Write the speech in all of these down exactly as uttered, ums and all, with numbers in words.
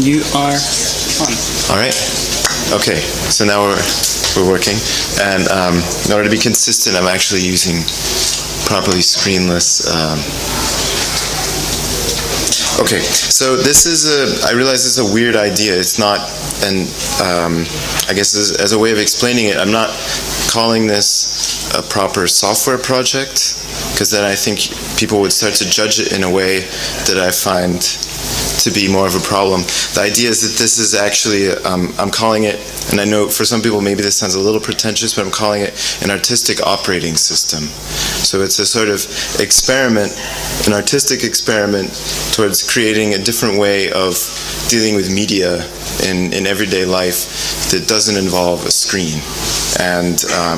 you are on. All right. Okay. So now we're we're working, and um, in order to be consistent, I'm actually using properly screenless. Um, okay. So this is a. I realize this is a weird idea. It's not, and um, I guess as, as a way of explaining it, I'm not calling this a proper software project, because then I think people would start to judge it in a way that I find to be more of a problem. The idea is that this is actually, um, I'm calling it, and I know for some people maybe this sounds a little pretentious, but I'm calling it an artistic operating system. So it's a sort of experiment, an artistic experiment towards creating a different way of dealing with media in, in everyday life that doesn't involve a screen. And um,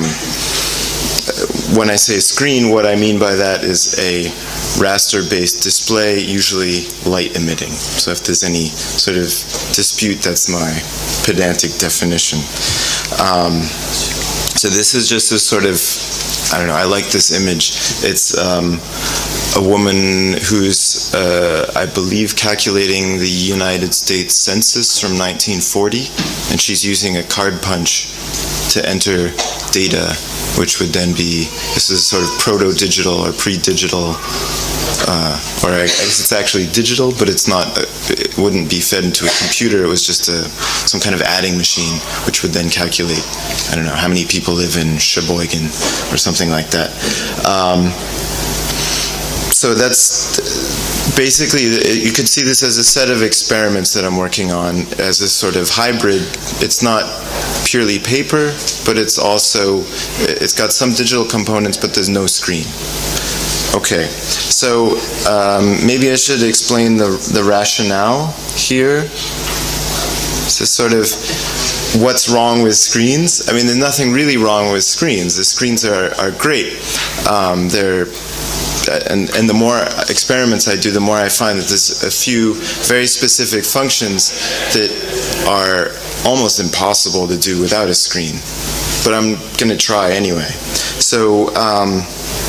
when I say screen, what I mean by that is a raster-based display, usually light-emitting. So if there's any sort of dispute, that's my pedantic definition. Um, so this is just a sort of, I don't know, I like this image. It's um, a woman who's, uh, I believe, calculating the United States Census from nineteen forty, and she's using a card punch to enter data, which would then be, this is sort of proto-digital or pre-digital, uh, or I guess it's actually digital, but it's not, it wouldn't be fed into a computer. It was just a, some kind of adding machine, which would then calculate, I don't know, how many people live in Sheboygan or something like that. Um, so that's basically, you could see this as a set of experiments that I'm working on as a sort of hybrid. It's not purely paper, but it's also, it's got some digital components, but there's no screen. Okay, so um, maybe I should explain the, the rationale here. So sort of what's wrong with screens. I mean, there's nothing really wrong with screens. The screens are, are great. Um, they're And, and the more experiments I do, the more I find that there's a few very specific functions that are almost impossible to do without a screen. But I'm going to try anyway. So, um,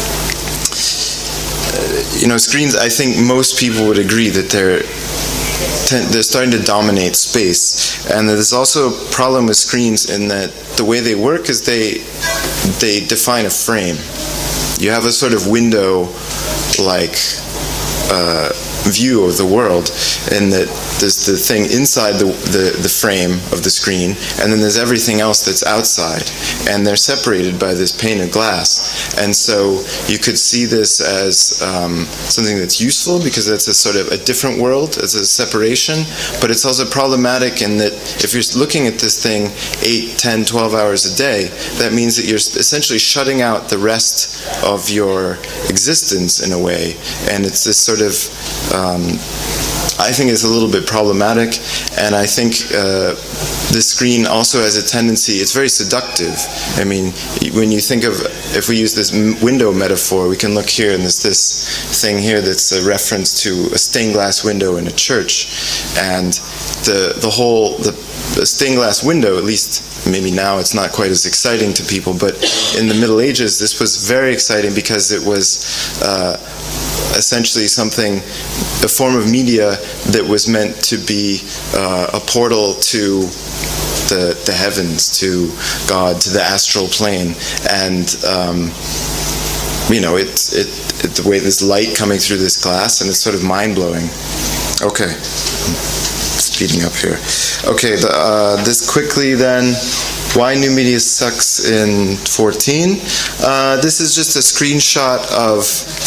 you know, screens, I think most people would agree that they're they're starting to dominate space. And there's also a problem with screens in that the way they work is they they define a frame. You have a sort of window-like uh, view of the world, in that there's the thing inside the, the, the frame of the screen, and then there's everything else that's outside, and they're separated by this pane of glass. And so you could see this as um, something that's useful, because it's a sort of a different world, it's a separation, but it's also problematic in that if you're looking at this thing eight, ten, twelve hours a day, that means that you're essentially shutting out the rest of your existence in a way, and it's this sort of um, I think it's a little bit problematic, and I think uh, the screen also has a tendency, it's very seductive. I mean, when you think of, if we use this window metaphor, we can look here, and there's this thing here that's a reference to a stained glass window in a church, and the, the whole, the, the stained glass window, at least maybe now it's not quite as exciting to people, but in the Middle Ages this was very exciting because it was uh, essentially something, a form of media that was meant to be uh, a portal to the, the heavens, to God, to the astral plane. And um, you know, it's it, it, the way there's light coming through this glass, and it's sort of mind-blowing. Okay, speeding up here. Okay, the, uh, this quickly then. Why new media sucks in fourteen. Uh, this is just a screenshot of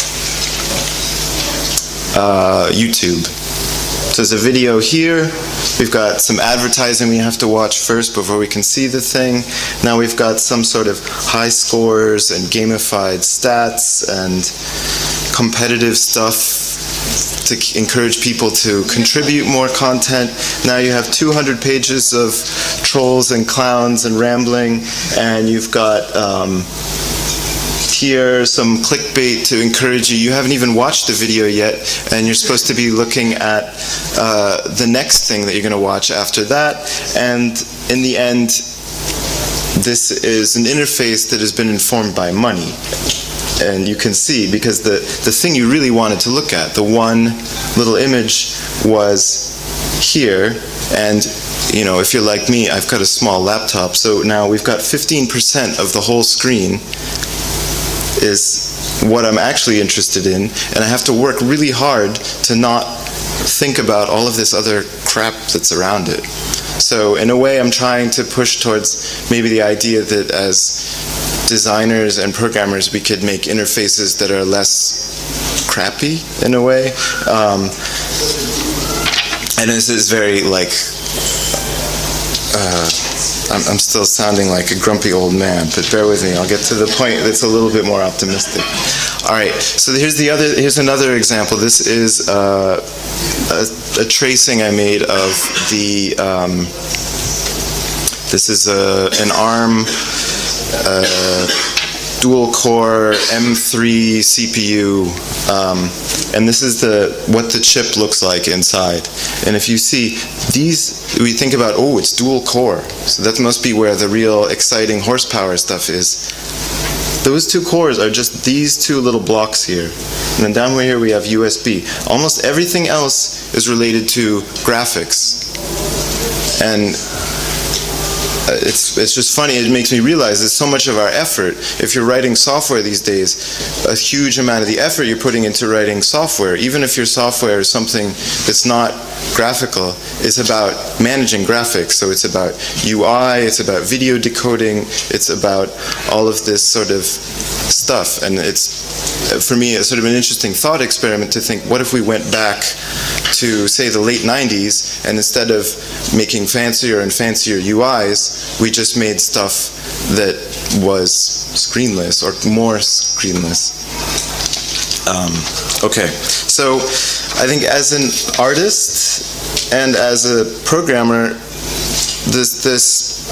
uh, YouTube. So there's a video here. We've got some advertising we have to watch first before we can see the thing. Now we've got some sort of high scores and gamified stats and competitive stuff to encourage people to contribute more content. Now you have two hundred pages of trolls and clowns and rambling, and you've got um, here some clickbait to encourage you. You haven't even watched the video yet, and you're supposed to be looking at uh, the next thing that you're going to watch after that. And in the end, this is an interface that has been informed by money. And you can see, because the, the thing you really wanted to look at, the one little image, was here, and you know, if you're like me, I've got a small laptop, so now we've got fifteen percent of the whole screen is what I'm actually interested in, and I have to work really hard to not think about all of this other crap that's around it. So in a way, I'm trying to push towards maybe the idea that as designers and programmers, we could make interfaces that are less crappy in a way. Um, and this is very like, uh, I'm, I'm still sounding like a grumpy old man, but bear with me. I'll get to the point that's a little bit more optimistic. All right. So here's the other. Here's another example. This is uh, a, a tracing I made of the. Um, this is a an ARM uh, dual-core M three C P U, um, and this is the what the chip looks like inside. And if you see these, we think about, oh, it's dual-core, so that must be where the real exciting horsepower stuff is. Those two cores are just these two little blocks here. And then down here we have U S B. Almost everything else is related to graphics. And it's it's just funny, it makes me realize that so much of our effort, if you're writing software these days, a huge amount of the effort you're putting into writing software, even if your software is something that's not graphical, is about managing graphics. So it's about U I, it's about video decoding, it's about all of this sort of stuff. And it's, for me, a sort of an interesting thought experiment to think, what if we went back to, say, the late nineties, and instead of making fancier and fancier U Is, we just made stuff that was screenless, or more screenless. Um, okay, so I think as an artist and as a programmer, this, this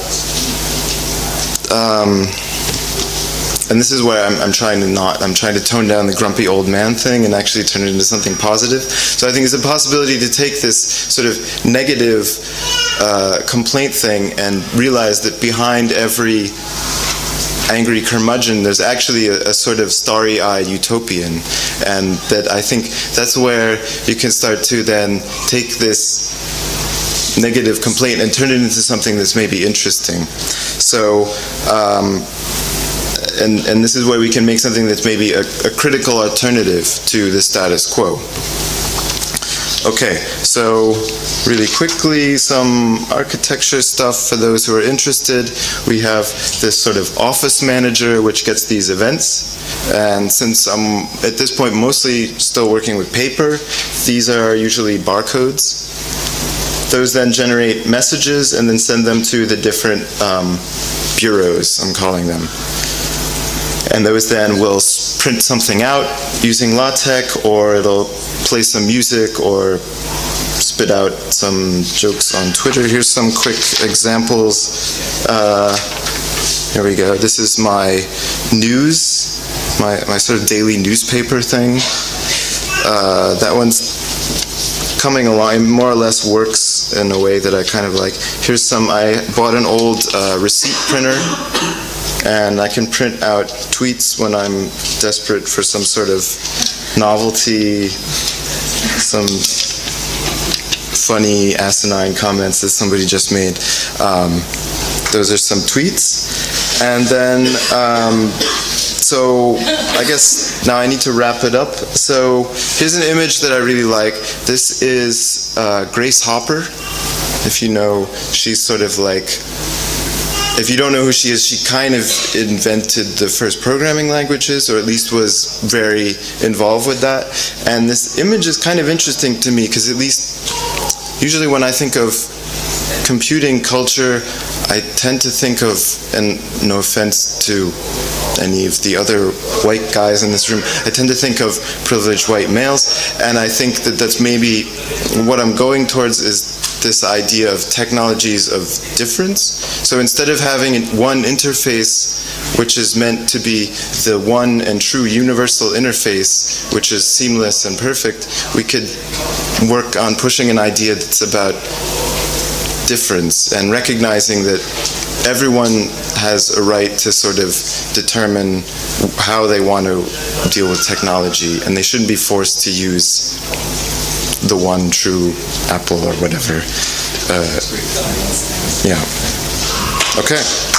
um, and this is where I'm, I'm trying to not, I'm trying to tone down the grumpy old man thing and actually turn it into something positive. So I think it's a possibility to take this sort of negative uh, complaint thing and realize that behind every angry curmudgeon, there's actually a, a sort of starry-eyed utopian. And that I think that's where you can start to then take this negative complaint and turn it into something that's maybe interesting. So, um, And, and this is where we can make something that's maybe a, a critical alternative to the status quo. Okay, so really quickly, some architecture stuff for those who are interested. We have this sort of office manager which gets these events. And since I'm at this point mostly still working with paper, these are usually barcodes. Those then generate messages and then send them to the different um, bureaus, I'm calling them. And those then will print something out using LaTeX, or it'll play some music or spit out some jokes on Twitter. Here's some quick examples. Uh, here we go. This is my news, my, my sort of daily newspaper thing. Uh, that one's coming along, it more or less works in a way that I kind of like. Here's some, I bought an old uh, receipt printer, and I can print out tweets when I'm desperate for some sort of novelty, some funny, asinine comments that somebody just made. Um, those are some tweets. And then, um, so I guess now I need to wrap it up. So here's an image that I really like. This is uh, Grace Hopper. If you know, she's sort of like, if you don't know who she is, she kind of invented the first programming languages, or at least was very involved with that. And this image is kind of interesting to me because, at least usually when I think of computing culture, I tend to think of, and no offense to any of the other white guys in this room, I tend to think of privileged white males, and I think that that's maybe what I'm going towards is this idea of technologies of difference. So instead of having one interface which is meant to be the one and true universal interface which is seamless and perfect, we could work on pushing an idea that's about difference and recognizing that everyone has a right to sort of determine how they want to deal with technology, and they shouldn't be forced to use the one true apple or whatever. Uh, yeah. Okay.